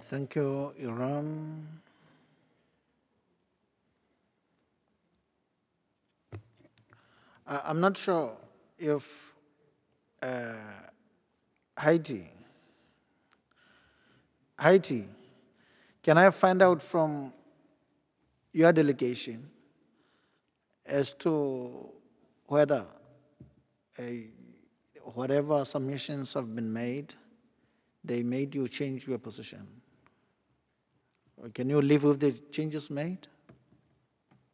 Thank you, Iran. I'm not sure if uh, Haiti, Haiti, can I find out from your delegation as to whether uh, whatever submissions have been made, they made you change your position? Or can you live with the changes made?